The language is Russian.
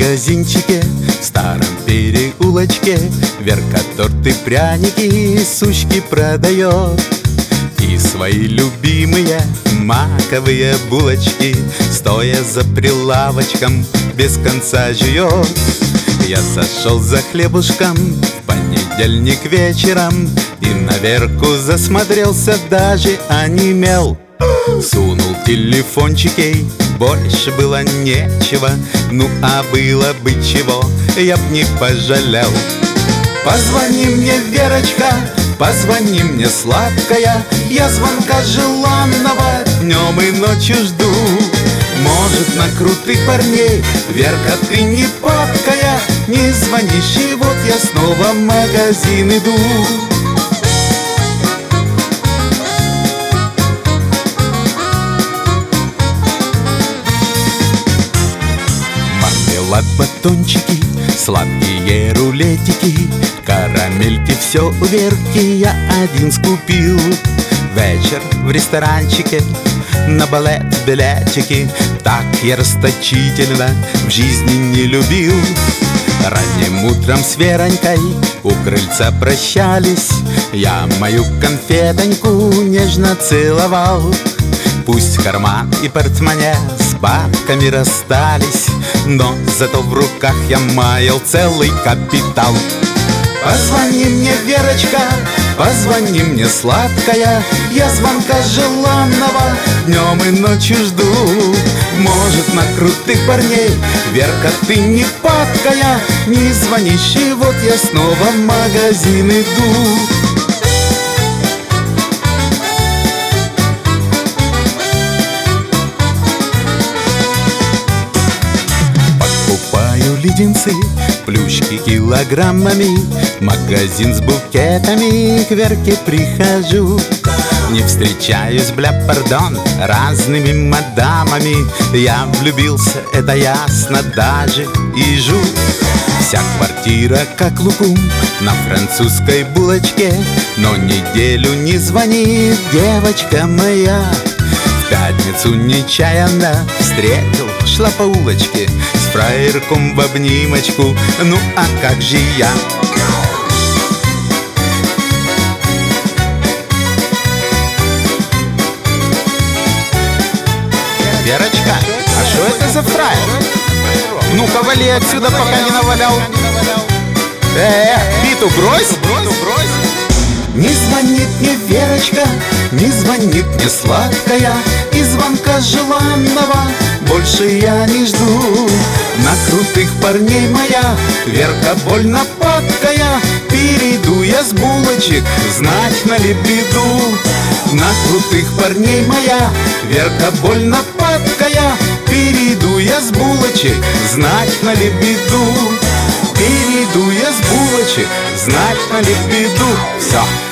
магазинчике, в старом переулочке Верка торты, пряники, сушки продает. И свои любимые маковые булочки, стоя за прилавочком, без конца жует. Я зашел за хлебушком в понедельник вечером и на Верку засмотрелся, даже онемел. Сунул телефончик ей, больше было нечего. Ну а было бы чего, я б не пожалел. Позвони мне, Верочка, позвони мне, сладкая, я звонка желанного днем и ночью жду. Может, на крутых парней, Верка, ты не падкая, не звонишь, и вот я снова в магазин иду. Мармелад, батончики, сладкие рулетики, карамельки, все у Верки я один скупил. Вечер в ресторанчике, на балет билетики, так я расточительно в жизни не любил. Ранним утром с Веронькой у крыльца прощались, я мою конфетоньку нежно целовал. Пусть карман и портмоне с бабками расстались, но зато в руках я маял целый капитал. Позвони мне, Верочка, позвони мне, сладкая, я звонка желанного днем и ночью жду. Может, на крутых парней, Верка, ты не падкая, не звонишь, и вот я снова в магазин иду. Покупаю леденцы, плюшки килограммами, в магазин с букетами к Верке прихожу. Не встречаюсь, бля, пардон, разными мадамами, я влюбился, это ясно, даже и жу. Вся квартира как лукум на французской булочке, но неделю не звонит девочка моя. В пятницу нечаянно встретил, шла по улочке с фраерком в обнимочку, ну а как же я? Верочка, а что это за фраер? Ну-ка, вали отсюда, пока не навалял. Биту брось! Не звонит мне Верочка, не звонит мне, сладкая, и звонка желанного больше я не жду. На крутых парней моя Верка больно падкая, перейду я с булочек, знать на лебеду. На крутых парней моя Верка больно падкая, перейду я с булочек, знать на лебеду. Перейду я с булочек, знать на лебеду. Все.